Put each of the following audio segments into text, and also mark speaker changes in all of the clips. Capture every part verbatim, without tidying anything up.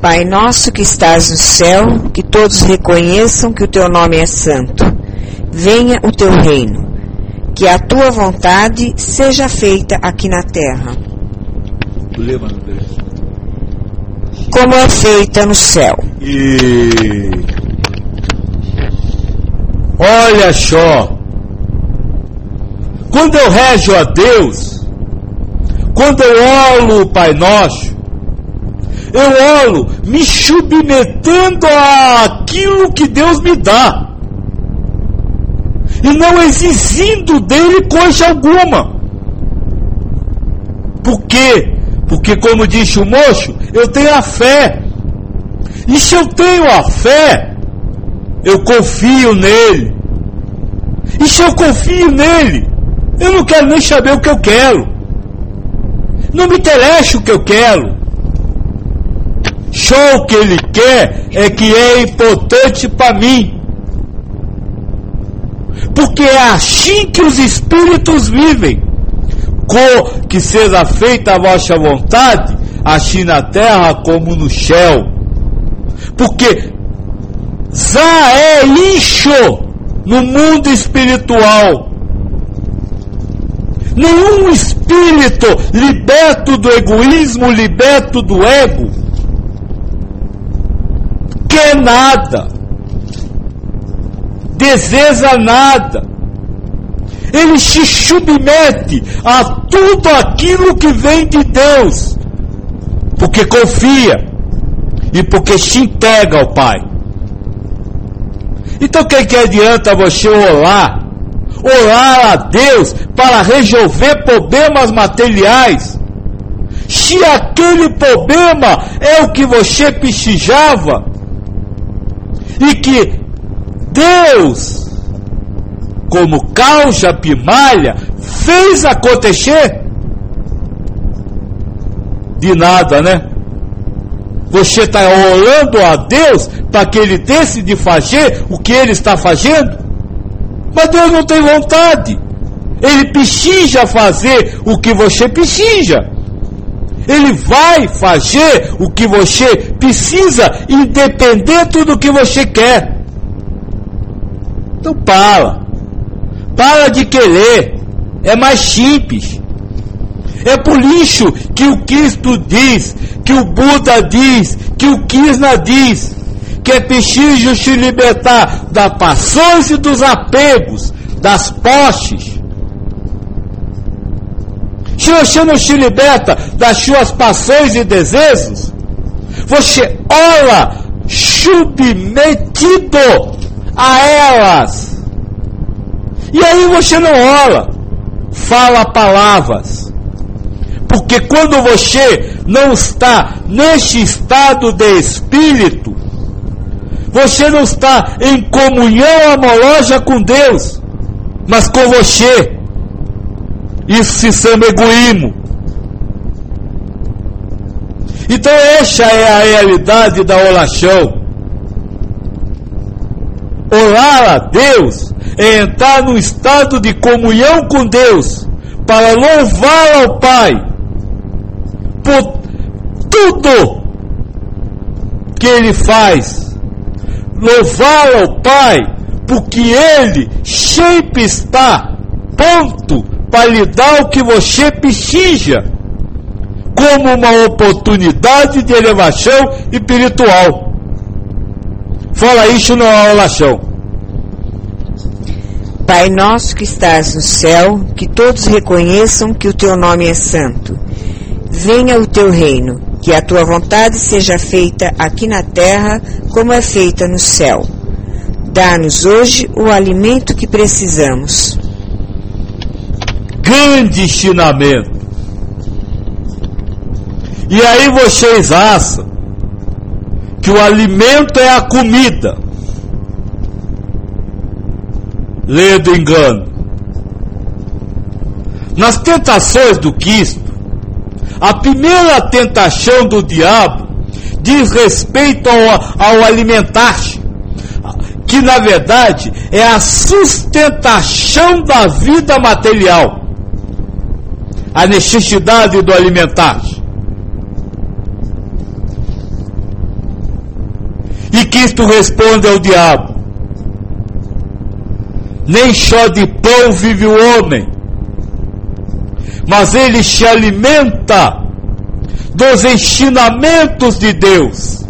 Speaker 1: Pai nosso que estás no céu, que todos reconheçam que o teu nome é santo. Venha o teu reino. Que a tua vontade seja feita aqui na terra, como é feita no céu.
Speaker 2: E olha só, quando eu rezo a Deus, quando eu oro o Pai Nosso, eu oro me submetendo àquilo que Deus me dá, e não exigindo dele coisa alguma. Por quê? Porque, como disse o moço, eu tenho a fé. E se eu tenho a fé, eu confio nele. E se eu confio nele, eu não quero nem saber o que eu quero. Não me interessa o que eu quero. Só o que ele quer é que é importante para mim. Porque é assim que os espíritos vivem. Com que seja feita a vossa vontade, assim na terra como no céu. Porque já é isso no mundo espiritual. Nenhum espírito liberto do egoísmo, liberto do ego, quer nada, deseja nada. Ele se submete a tudo aquilo que vem de Deus, porque confia e porque se entrega ao Pai. Então, o que, que adianta você orar, orar a Deus para resolver problemas materiais, se aquele problema é o que você precisava e que Deus, como causa primária, fez acontecer? De nada, né? Você está orando a Deus para que Ele decida fazer o que Ele está fazendo? Mas Deus não tem vontade. Ele precisa fazer o que você precisa. Ele vai fazer o que você precisa, independente do que você quer. Então para. Para de querer, é mais simples. É por isso que o Cristo diz, que o Buda diz, que o Krishna diz, que é preciso se libertar das paixões e dos apegos, das posses. Se você não se liberta das suas paixões e desejos, você ora submetido a elas. E aí você não ora, fala palavras. Porque quando você não está nesse estado de espírito, você não está em comunhão amorosa com Deus, mas com você. Isso se chama egoísmo. Então essa é a realidade da oração. Orar a Deus é entrar num estado de comunhão com Deus, para louvar ao Pai por tudo que Ele faz. Louvar ao Pai porque Ele sempre está pronto para lhe dar o que você precisa, como uma oportunidade de elevação espiritual. Fala isso na oração.
Speaker 1: Pai nosso que estás no céu, que todos reconheçam que o teu nome é santo. Venha o teu reino, que a tua vontade seja feita aqui na terra como é feita no céu. Dá-nos hoje o alimento que precisamos.
Speaker 2: Grande ensinamento. E aí vocês acham que o alimento é a comida. Lê do engano. Nas tentações do Cristo, a primeira tentação do diabo diz respeito ao, ao alimentar-se, que na verdade é a sustentação da vida material, a necessidade do alimentar-se. Cristo responde ao diabo: nem só de pão vive o homem, mas ele se alimenta dos ensinamentos de Deus.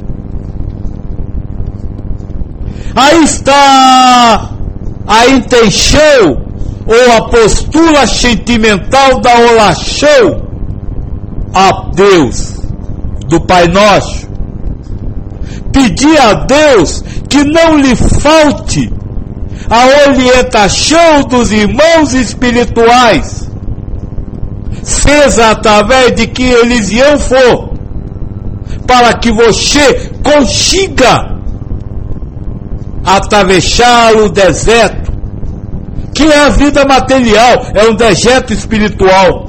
Speaker 2: Aí está a intenção ou a postura sentimental da oração a Deus, do Pai Nosso. Pedir a Deus que não lhe falte a orientação dos irmãos espirituais, seja através de que eles iam for, para que você consiga atravessar o deserto, que é a vida material, é um deserto espiritual.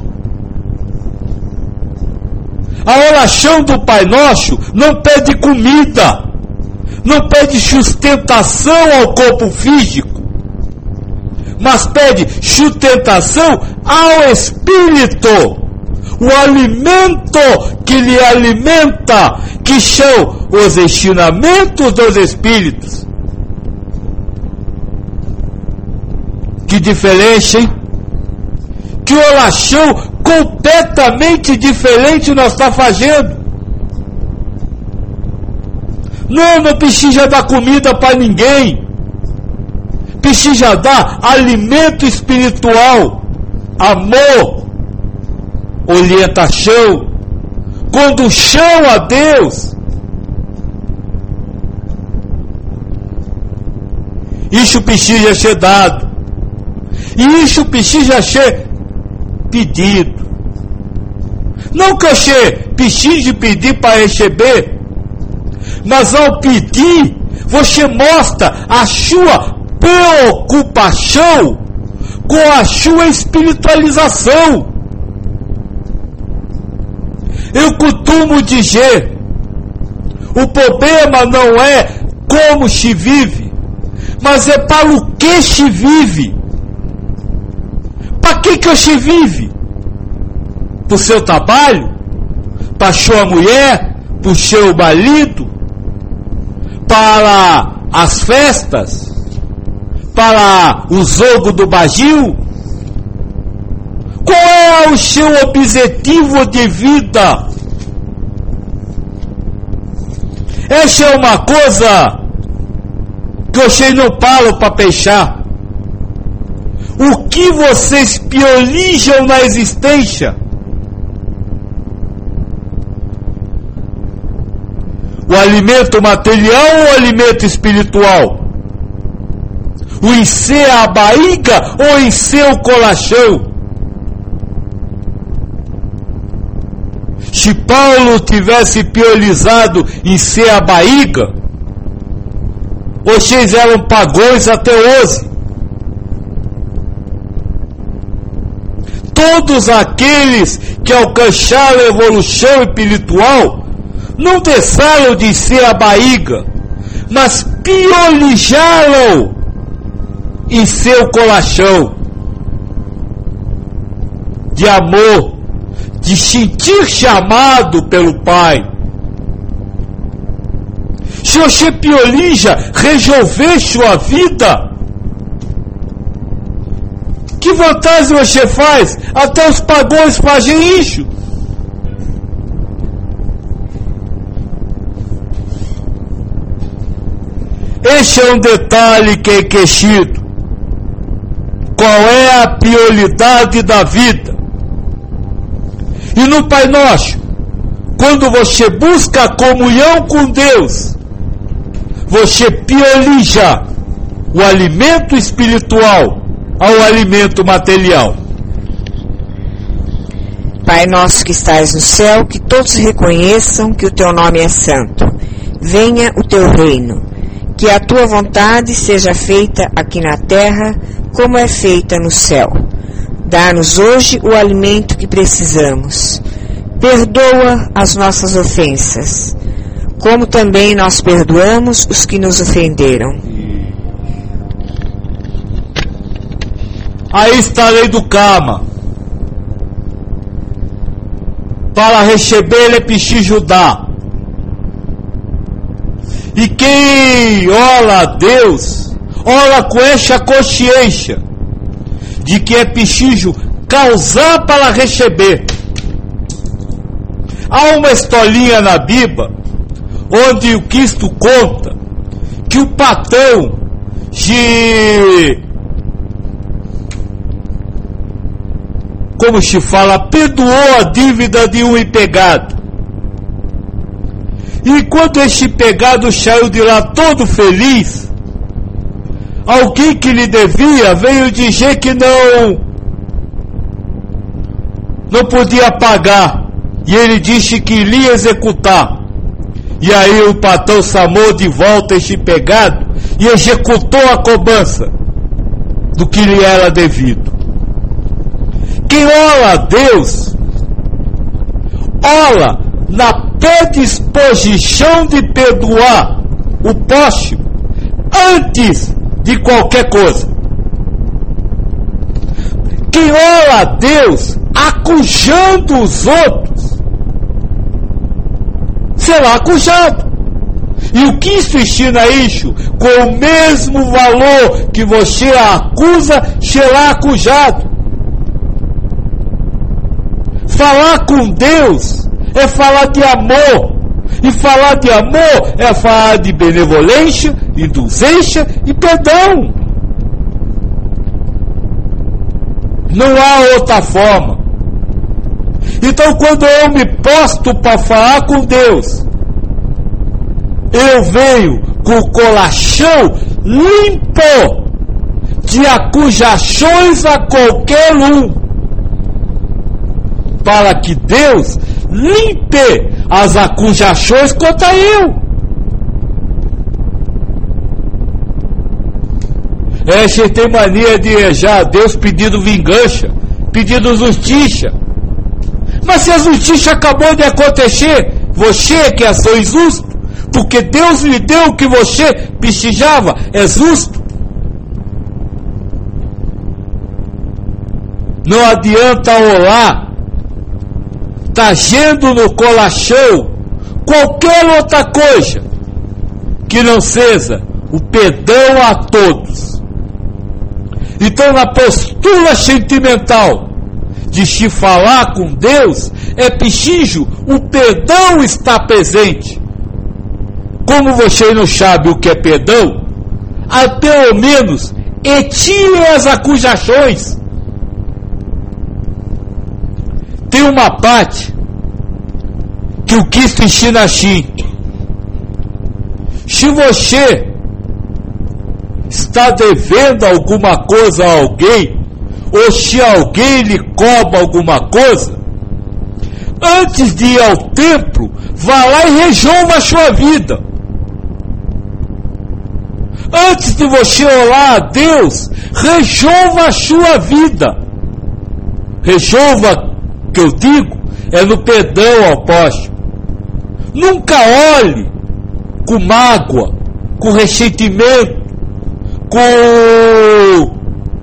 Speaker 2: A oração do Pai Nosso não pede comida, não pede sustentação ao corpo físico, mas pede sustentação ao espírito, o alimento que lhe alimenta, que são os ensinamentos dos espíritos. Que diferença, hein? Que oração completamente diferente nós estamos fazendo. Não, não precisa dar comida para ninguém. Precisa dar alimento espiritual, amor, orientação, condução a Deus. Isso precisa ser dado. E isso precisa ser pedido. Não que você precise pedir para receber, mas ao pedir, você mostra a sua preocupação com a sua espiritualização. Eu costumo dizer, o problema não é como se vive, mas é para o que se vive. Para que que você vive? Para o seu trabalho? Para sua mulher? Para o seu marido? Para as festas? Para o jogo do bagio? Qual é o seu objetivo de vida? Essa é uma coisa que vocês não param para pensar. O que vocês priorizam na existência? O alimento material ou o alimento espiritual? O encher a barriga ou encher o coração? Se Paulo tivesse priorizado encher a barriga, vocês eram pagões até hoje. Todos aqueles que alcançaram a evolução espiritual não deixaram de ser a barriga, mas priorizaram em seu coração de amor, de sentir chamado pelo Pai. Se você prioriza resolver sua vida, que vantagem você faz? Até os pagões fazem isso. Esse é um detalhe que é esquecido. Qual é a prioridade da vida? E no Pai Nosso, quando você busca a comunhão com Deus, você prioriza o alimento espiritual ao alimento material.
Speaker 1: Pai nosso que estais no céu, que todos reconheçam que o teu nome é santo. Venha o teu reino. Que a tua vontade seja feita aqui na terra, como é feita no céu. Dá-nos hoje o alimento que precisamos. Perdoa as nossas ofensas, como também nós perdoamos os que nos ofenderam.
Speaker 2: Aí está a lei do karma. Para receber é preciso dar. E quem ora a Deus, ora com esta consciência de que é preciso causar para receber. Há uma historinha na Bíblia onde o Cristo conta que o patrão de, como se fala, perdoou a dívida de um empregado. E quando este empregado saiu de lá todo feliz, alguém que lhe devia veio dizer que não não podia pagar. E ele disse que iria executar. E aí o patrão chamou de volta este empregado e executou a cobrança do que lhe era devido. Quem ora a Deus, ora na predisposição de perdoar o próximo antes de qualquer coisa. Quem ora a Deus acusando os outros será acusado. E o Cristo ensina isso, com o mesmo valor que você acusa, será acusado. Falar com Deus é falar de amor, e falar de amor é falar de benevolência, indulgência e perdão. Não há outra forma. Então, quando eu me posto para falar com Deus, eu venho com o coração limpo de acusações a qualquer um, para que Deus limpe as acusações contra eu. É, você tem mania de já Deus pedindo vingança, pedindo justiça. Mas se a justiça acabou de acontecer, você que é só injusto, porque Deus lhe deu o que você precisava, é justo. Não adianta orar, trazendo no coração qualquer outra coisa que não seja o perdão a todos. Então, na postura sentimental de se falar com Deus, é preciso o perdão estar presente. Como você não sabe o que é perdão, a pelo menos retire as acusações. Tem uma parte que o Cristo ensina assim: se você está devendo alguma coisa a alguém, ou se alguém lhe cobra alguma coisa, antes de ir ao templo, vá lá e resolva a sua vida. Antes de você orar a Deus, resolva a sua vida. Resolva, que eu digo, é no perdão ao próximo. Nunca olhe com mágoa, com ressentimento, com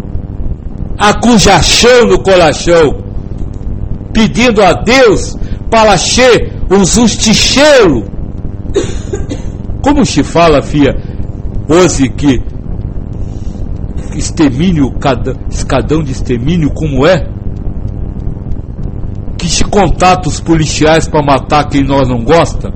Speaker 2: acusação no coração, pedindo a Deus para ser um justiceiro. Como se fala, filha, hoje que extermínio, escadão de extermínio, como é? Que se contata os policiais para matar quem nós não gosta?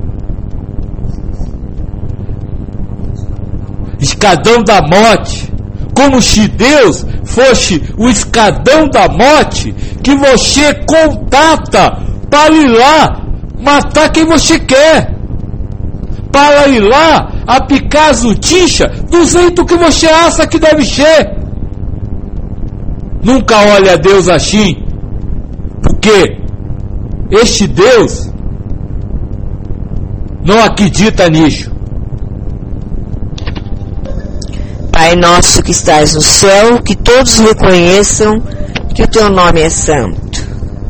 Speaker 2: Escadão da morte. Como se Deus fosse o escadão da morte que você contata para ir lá matar quem você quer, para ir lá aplicar a justiça do jeito que você acha que deve ser. Nunca olhe a Deus assim, porque este Deus não acredita nisso.
Speaker 1: Pai nosso que estás no céu, que todos reconheçam que o teu nome é santo.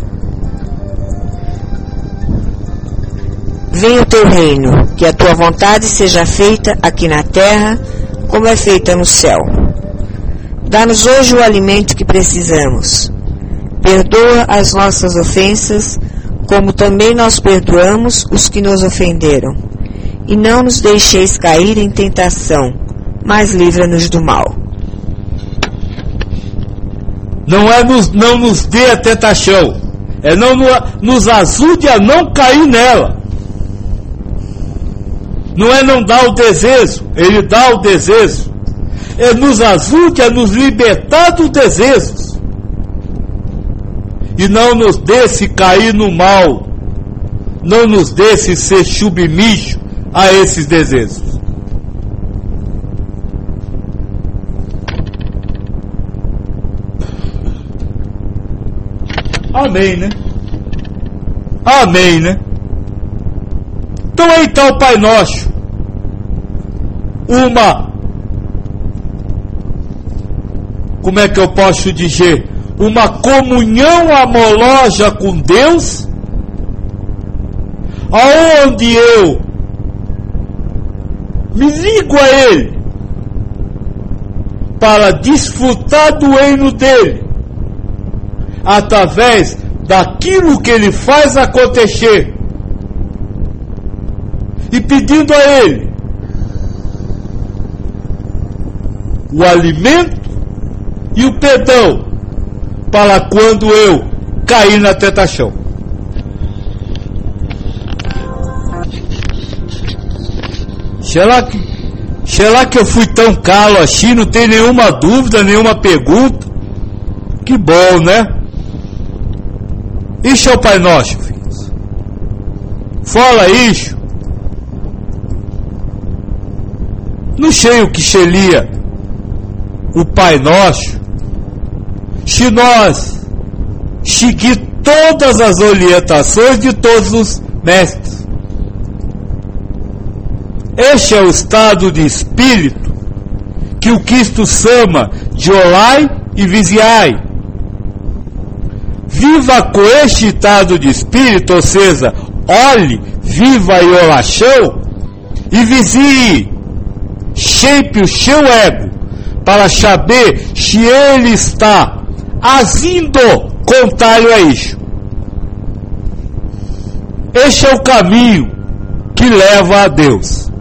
Speaker 1: Venha o teu reino, que a tua vontade seja feita aqui na terra, como é feita no céu. Dá-nos hoje o alimento que precisamos. Perdoa as nossas ofensas, como também nós perdoamos os que nos ofenderam. e não nos deixeis cair em tentação, mas livra-nos do mal.
Speaker 2: Não é nos, não nos dê a tentação, é não nos ajude a não cair nela. Não é não dar o desejo, ele dá o desejo. É nos ajude a nos libertar dos desejos. E não nos deixe cair no mal. Não nos deixe ser submisso a esses desejos. Amém, né? Amém, né? Então aí está o Pai Nosso. Uma, como é que eu posso dizer? Uma comunhão amorosa com Deus, aonde eu me ligo a Ele para desfrutar do reino dEle, através daquilo que Ele faz acontecer, e pedindo a Ele o alimento e o perdão para quando eu cair na tentação. Será que, será que eu fui tão calo assim? Não tem nenhuma dúvida, nenhuma pergunta? Que bom, né? Isso é o Pai Nosso, filhos. Fala isso. Não sei o que seria o Pai Nosso se nós seguir todas as orientações de todos os mestres. Este é o estado de espírito que o Cristo chama de olai e vigiai. Viva com este estado de espírito, ou seja, olhe, viva em oração e vigie sempre o seu ego para saber se ele está agindo contrário a isso. Este é o caminho que leva a Deus.